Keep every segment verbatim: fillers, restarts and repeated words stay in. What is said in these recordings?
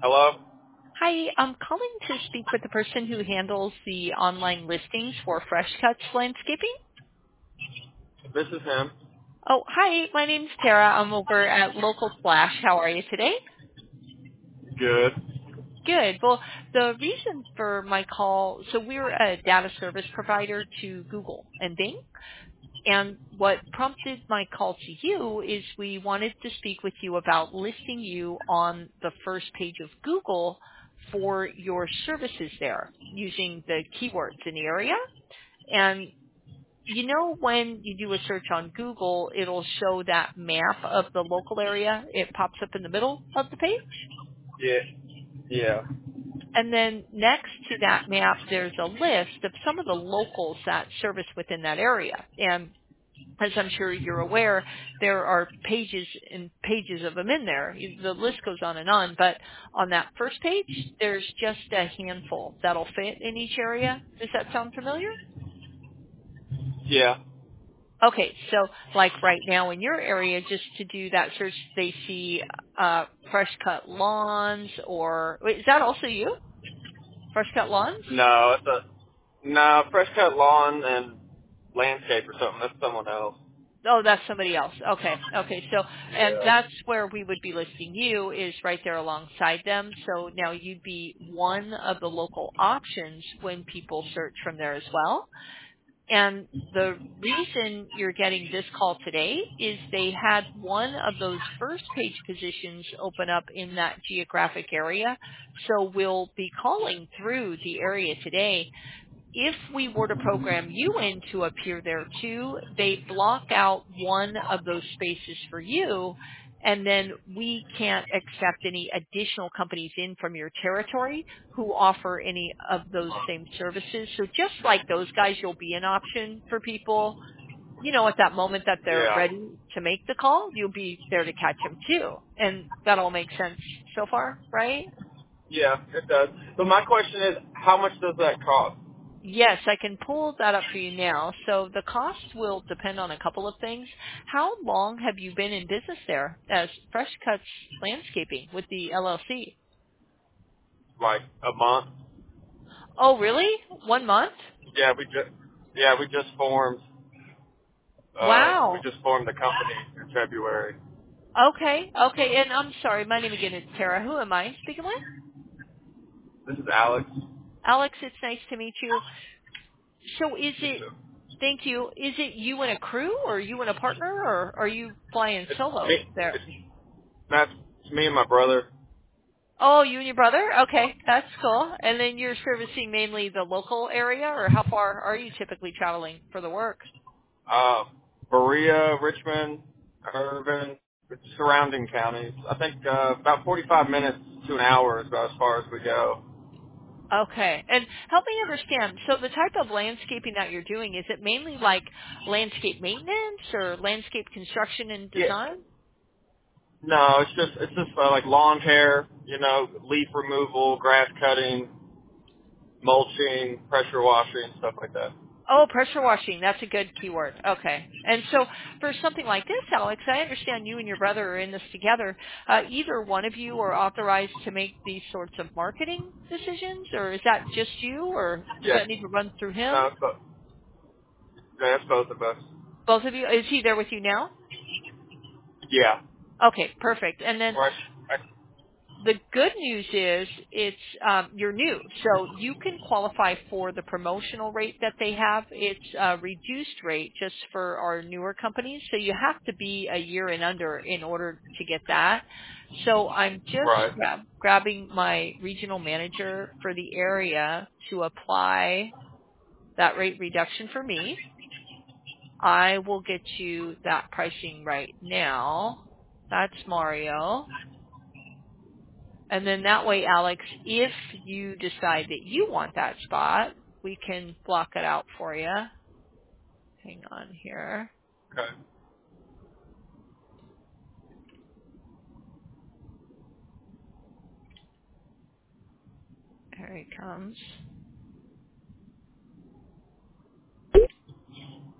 Hello? Hi, I'm calling to speak with the person who handles the online listings for Fresh Cuts Landscaping. This is him. Oh, hi, my name's Tara. I'm over at Local Splash. How are you today? Good. Good. Well, the reason for my call, so we're a data service provider to Google and Bing. And what prompted my call to you is we wanted to speak with you about listing you on the first page of Google for your services there using the keywords in the area. And you know when you do a search on Google, it'll show that map of the local area. It pops up in the middle of the page. Yeah. Yeah. And then next to that map, there's a list of some of the locals that service within that area. And as I'm sure you're aware, there are pages and pages of them in there. The list goes on and on, but on that first page, there's just a handful that'll fit in each area. Does that sound familiar? Yeah. Okay, so like right now in your area, just to do that search, they see uh, fresh cut lawns, or wait, is that also you? Fresh cut lawns? No, it's a no fresh cut lawn and landscape or something. That's someone else. Oh, that's somebody else. Okay, okay. So, and Yeah. that's where we would be listing you is right there alongside them. So now you'd be one of the local options when people search from there as well. And the reason you're getting this call today is they had one of those first page positions open up in that geographic area. So we'll be calling through the area today. If we were to program you in to appear there too, they block out one of those spaces for you, and then we can't accept any additional companies in from your territory who offer any of those same services. So just like those guys, you'll be an option for people, you know, at that moment that they're Yeah. ready to make the call, you'll be there to catch them too. And that all makes sense so far, right? Yeah, it does. But my question is, how much does that cost? Yes, I can pull that up for you now. So the cost will depend on a couple of things. How long have you been in business there as Fresh Cuts Landscaping with the L L C? Like a month? Oh, really? One month? Yeah, we just yeah we just formed uh we Wow. just formed the company in February. Okay, okay. And I'm sorry, my name again is Tara. Who am I speaking with? This is Alex. Alex, it's nice to meet you. So is You it, too. thank you, is it you and a crew or you and a partner or are you flying It's solo me. there? It's, that's it's me and my brother. Oh, you and your brother? Okay, that's cool. And then you're servicing mainly the local area, or how far are you typically traveling for the work? Uh, Berea, Richmond, Irvin, surrounding counties. I think uh, about forty-five minutes to an hour is about as far as we go. Okay, and help me understand. So the type of landscaping that you're doing, is it mainly like landscape maintenance or landscape construction and Yeah. design? No, it's just it's just uh, like lawn care, you know, leaf removal, grass cutting, mulching, pressure washing, stuff like that. Oh, pressure washing. That's a good keyword. Okay. And so for something like this, Alex, I understand you and your brother are in this together. Uh, either one of you are authorized to make these sorts of marketing decisions, or is that just you, or does Yeah. that need to run through him? No, it's both. Yeah, it's both of us. Both of you? Is he there with you now? Yeah. Okay, perfect. And then Right. I, the good news is it's um, you're new, so you can qualify for the promotional rate that they have. It's a reduced rate just for our newer companies, so you have to be a year and under in order to get that. So I'm just right. grab, grabbing my regional manager for the area to apply that rate reduction for me. I will get you that pricing right now. That's Mario. And then that way, Alex, if you decide that you want that spot, we can block it out for you. Hang on here. Okay. Here he comes.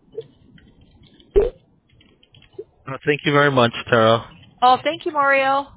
Uh, thank you very much, Tara. Oh, thank you, Mario.